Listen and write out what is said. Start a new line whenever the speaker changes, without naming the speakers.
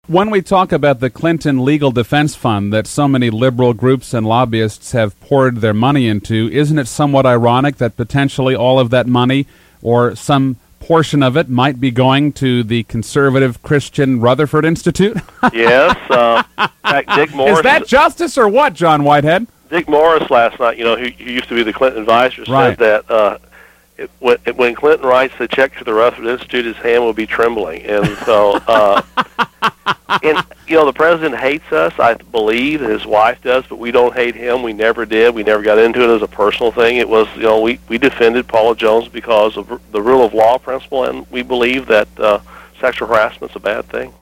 When we talk about the Clinton Legal Defense Fund that so many liberal groups and lobbyists have poured their money into, isn't it somewhat ironic that potentially all of that money, or some portion of it, might be going to the conservative Christian Rutherford Institute?
Yes. In fact, Dick Morris...
Is that justice or what, John Whitehead?
Dick Morris last night, who used to be the Clinton advisor, said that when Clinton writes the check to the Rutherford Institute, his hand will be trembling. And so, the president hates us. I believe his wife does, but we don't hate him. We never did. We never got into it as a personal thing. It was, we defended Paula Jones because of the rule of law principle, and we believe that sexual harassment's a bad thing.